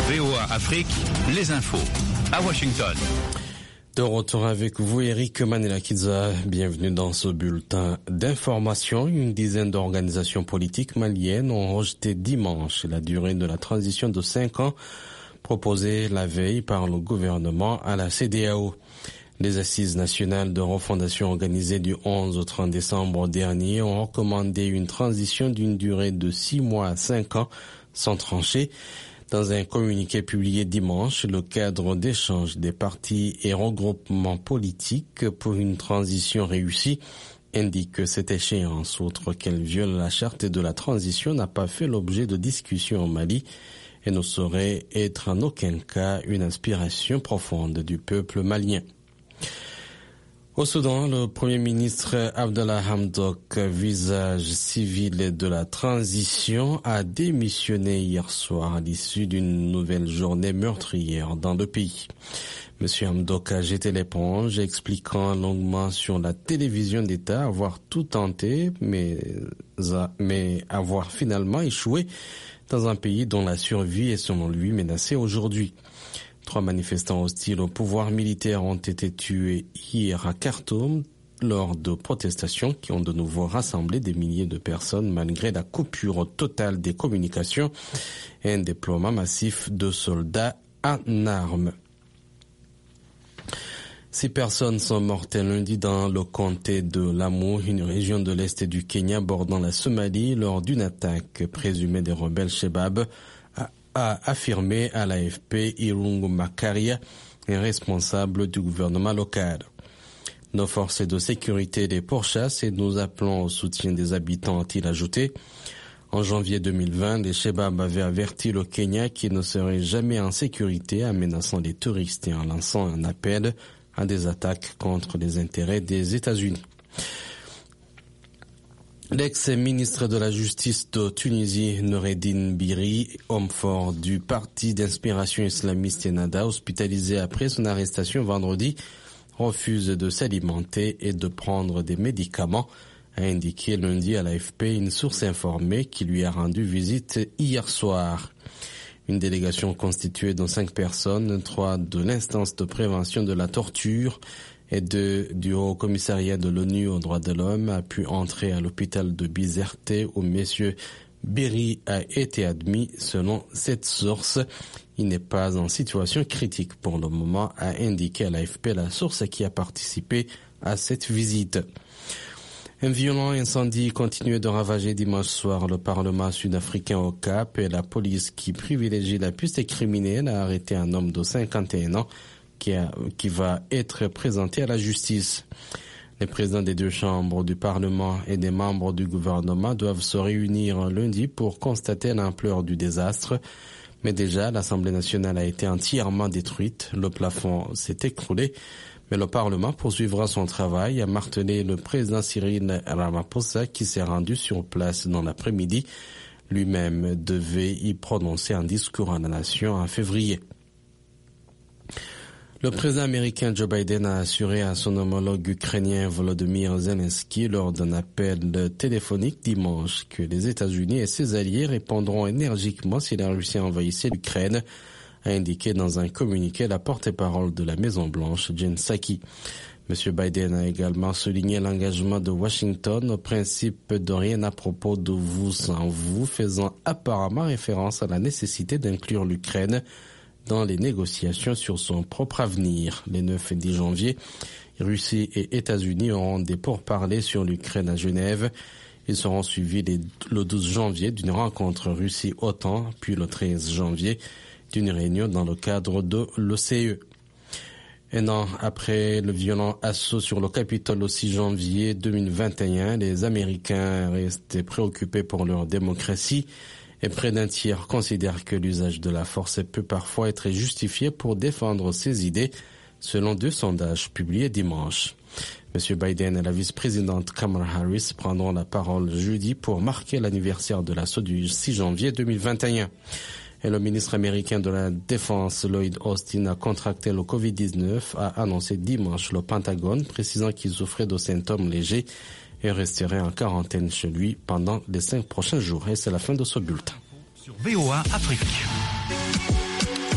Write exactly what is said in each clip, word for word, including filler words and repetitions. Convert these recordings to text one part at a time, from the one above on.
V O A Afrique, les infos à Washington. De retour avec vous, Eric Manela-Kidza. Bienvenue dans ce bulletin d'information. Une dizaine d'organisations politiques maliennes ont rejeté dimanche la durée de la transition de cinq ans proposée la veille par le gouvernement à la C D A O. Les assises nationales de refondation organisées du onze au trente décembre dernier ont recommandé une transition d'une durée de six mois à cinq ans sans trancher. Dans un communiqué publié dimanche, le cadre d'échange des partis et regroupements politiques pour une transition réussie indique que cette échéance, outre qu'elle viole la charte de la transition, n'a pas fait l'objet de discussions au Mali et ne saurait être en aucun cas une aspiration profonde du peuple malien. Au Soudan, le Premier ministre Abdallah Hamdok, visage civil de la transition, a démissionné hier soir à l'issue d'une nouvelle journée meurtrière dans le pays. Monsieur Hamdok a jeté l'éponge, expliquant longuement sur la télévision d'État avoir tout tenté, mais, mais avoir finalement échoué dans un pays dont la survie est selon lui menacée aujourd'hui. Trois manifestants hostiles au pouvoir militaire ont été tués hier à Khartoum lors de protestations qui ont de nouveau rassemblé des milliers de personnes malgré la coupure totale des communications et un déploiement massif de soldats en armes. Six personnes sont mortes lundi dans le comté de Lamu, une région de l'est du Kenya bordant la Somalie, lors d'une attaque présumée des rebelles Shebab, a affirmé à l'A F P Irungu Makaria, un responsable du gouvernement local. Nos forces de sécurité les pourchassent et nous appelons au soutien des habitants, a-t-il ajouté. En janvier deux mille vingt, les Shebab avaient averti le Kenya qu'il ne serait jamais en sécurité en menaçant les touristes et en lançant un appel à des attaques contre les intérêts des États-Unis. L'ex-ministre de la Justice de Tunisie, Noureddine Biri, homme fort du parti d'inspiration islamiste Ennahda, hospitalisé après son arrestation vendredi, refuse de s'alimenter et de prendre des médicaments, a indiqué lundi à l'A F P une source informée qui lui a rendu visite hier soir. Une délégation constituée de cinq personnes, trois de l'instance de prévention de la torture et de, du Haut Commissariat de l'ONU aux droits de l'homme, a pu entrer à l'hôpital de Bizerte où M. Berry a été admis. Selon cette source, il n'est pas en situation critique pour le moment, a indiqué à l'A F P la source qui a participé à cette visite. Un violent incendie continuait de ravager dimanche soir le Parlement sud-africain au Cap et la police qui privilégie la piste criminelle a arrêté un homme de cinquante et un ans qui, a, qui va être présenté à la justice. Les présidents des deux chambres du Parlement et des membres du gouvernement doivent se réunir lundi pour constater l'ampleur du désastre. Mais déjà, l'Assemblée nationale a été entièrement détruite. Le plafond s'est écroulé. Mais le Parlement poursuivra son travail, a martelé le président Cyril Ramaphosa qui s'est rendu sur place dans l'après-midi. Lui-même devait y prononcer un discours à la nation en février. Le président américain Joe Biden a assuré à son homologue ukrainien Volodymyr Zelensky lors d'un appel téléphonique dimanche que les États-Unis et ses alliés répondront énergiquement si la Russie envahissait l'Ukraine, a indiqué dans un communiqué la porte-parole de la Maison-Blanche, Jen Psaki. M. Biden a également souligné l'engagement de Washington au principe de rien à propos de vous sans vous, faisant apparemment référence à la nécessité d'inclure l'Ukraine dans les négociations sur son propre avenir. Les neuf et dix janvier, Russie et États-Unis auront des pourparlers sur l'Ukraine à Genève. Ils seront suivis les, le douze janvier d'une rencontre Russie-OTAN, puis le treize janvier d'une réunion dans le cadre de l'O C E. Un an après le violent assaut sur le Capitole le six janvier deux mille vingt et un, les Américains restent préoccupés pour leur démocratie et près d'un tiers considèrent que l'usage de la force peut parfois être justifié pour défendre ses idées, selon deux sondages publiés dimanche. M. Biden et la vice-présidente Kamala Harris prendront la parole jeudi pour marquer l'anniversaire de l'assaut du six janvier deux mille vingt et un. Et le ministre américain de la Défense, Lloyd Austin, a contracté le covid dix-neuf, a annoncé dimanche le Pentagone, précisant qu'il souffrait de symptômes légers et resterait en quarantaine chez lui pendant les cinq prochains jours. Et c'est la fin de ce bulletin. Sur V O A Afrique.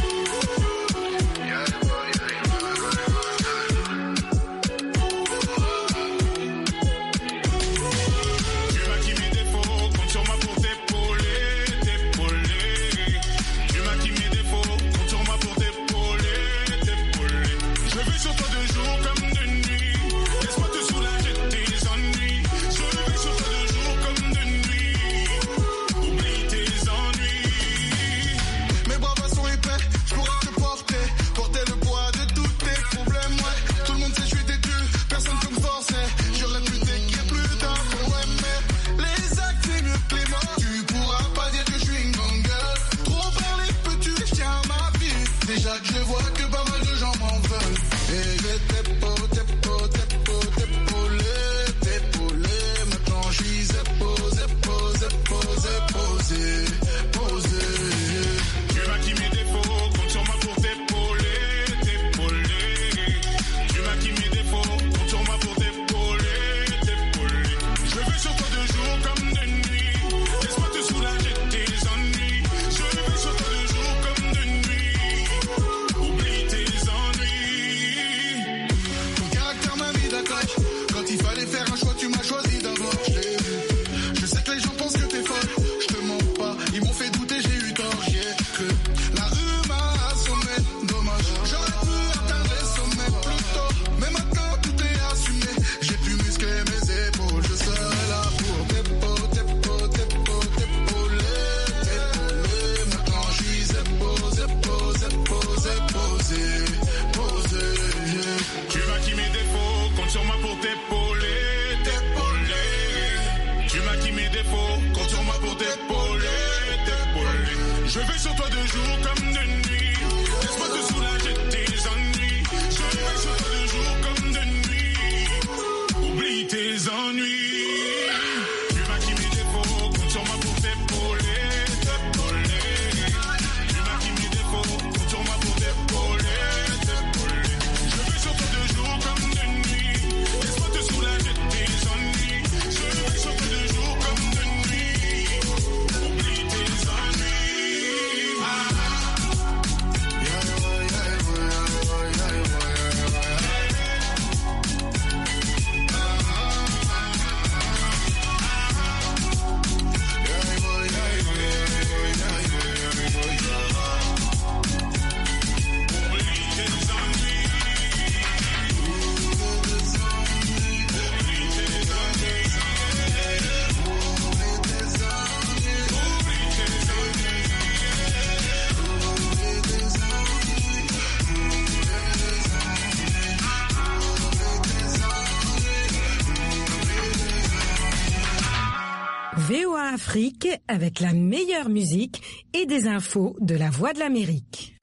mois Afrique avec la meilleure musique et des infos de la Voix de l'Amérique.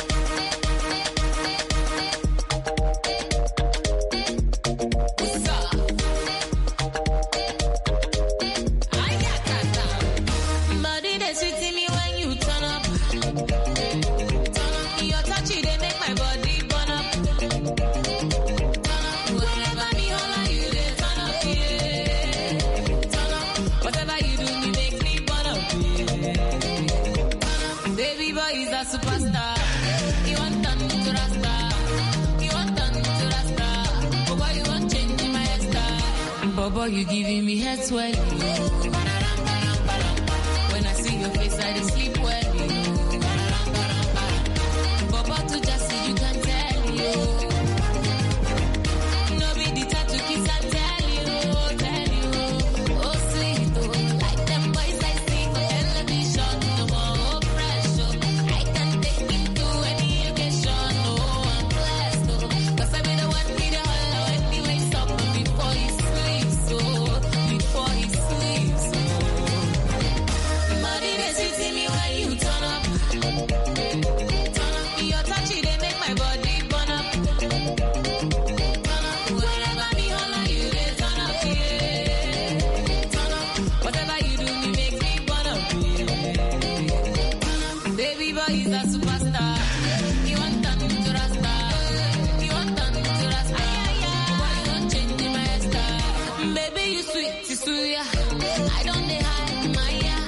Boy, you giving me head swelling. When I see your face, I just sleep well. Bobo to just see you can tell you. No be the time to kiss and tell you, tell you. Oh sweet, oh, like them boys I see for television. No more pressure. I can take it to any occasion. Oh, I'm blessed, oh, cause I be the one with the hollow anyway. Stop before you sleep. Before he sleeps, oh. Body they sweet in me when you turn up. Turn up, your touch they make my body burn up. Turn up, wherever me holla you they turn up, yeah. Turn up, whatever you do me make me burn up, yeah. Baby boy is a super.